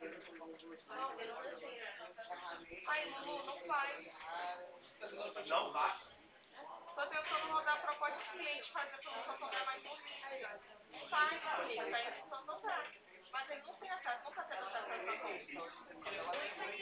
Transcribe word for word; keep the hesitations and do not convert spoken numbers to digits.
Aí, Lulu, não faz. Não vai. Tô tentando mandar proposta pro cliente fazer pra não cobrar mais um vídeo. Faz, amiga, tá tentando mandar. Mas ele não tem acesso, não tá tendo acesso a essa conta.